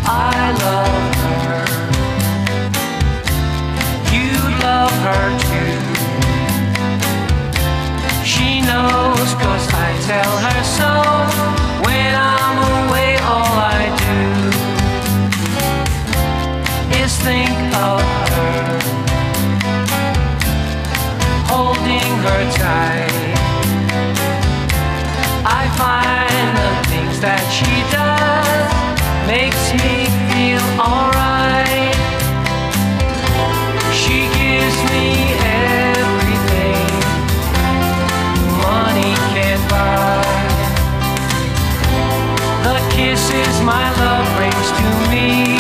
I love her. You love her too. She knows 'cause I tell her so. When I'm away, all I do is think of her, holding her tight. I find the things that she does makes me feel alright. She gives me everything money can't buy. The kisses my love brings to me,